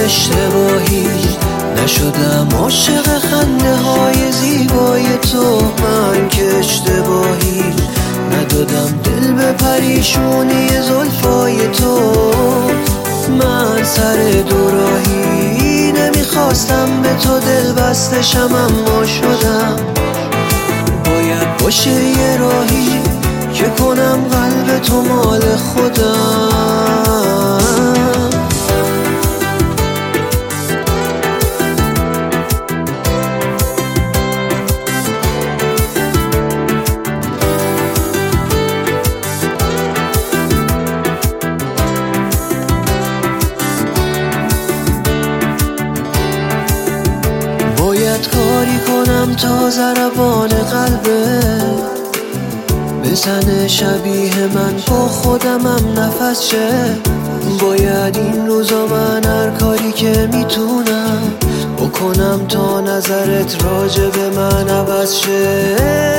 اشتباهی نشدم عاشق خنده های زیبای تو، من که اشتباهی ندادم دل به پریشونی زلفای تو. من سر دوراهی نمیخواستم به تو دل بستشم، اما شدم. باید باشه یه راهی که کنم قلب تو مال خودم. باید کاری کنم تا ضربان قلبت بزنه شبیه من، با خودمم نفس شه. باید این روزا من هر کاری که میتونم بکنم تا نظرت راجع به من عوض شه.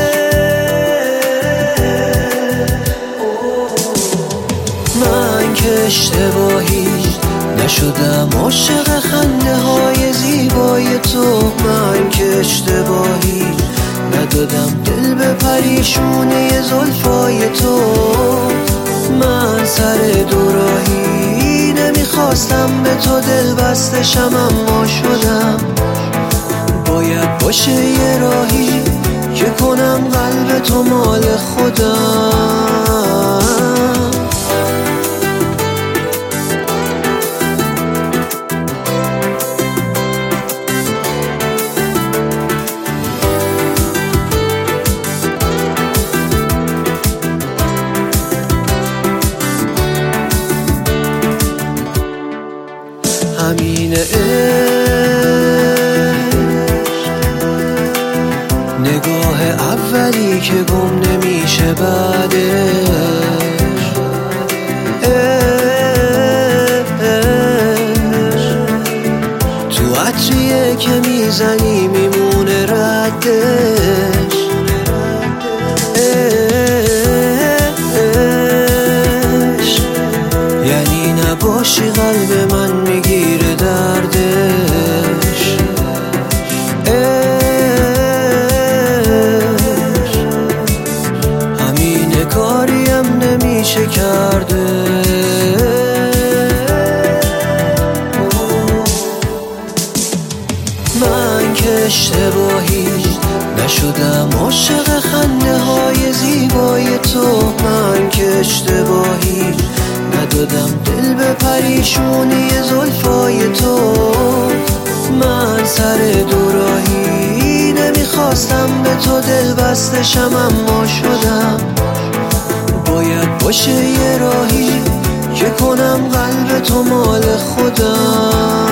من که اشتباهی نشدم عاشق خنده های زیبای تو، من که اشتباهی ندادم دل به پریشونی زلفای تو. من سر دوراهی نمیخواستم به تو دل بستشم، اما شدم. باید باشه یه راهی که کنم قلب تو مال خودم. همین عشق، نگاه اولی که گم نمیشه بعدش. تو عطریه که میزنی میمونه ردش. یعنی نباشی قلب من میگیره دردش. همین کاریم نمیشه کرده. من که اشتباهی نشدم عاشق خنده های زیبای تو، من که اشتباهی ندادم دل به پریشونی زلفای تو. من سر دوراهی نمیخواستم به تو دل بستشم، اما شدم. باید باشه یه راهی که کنم قلب تو مال خودم.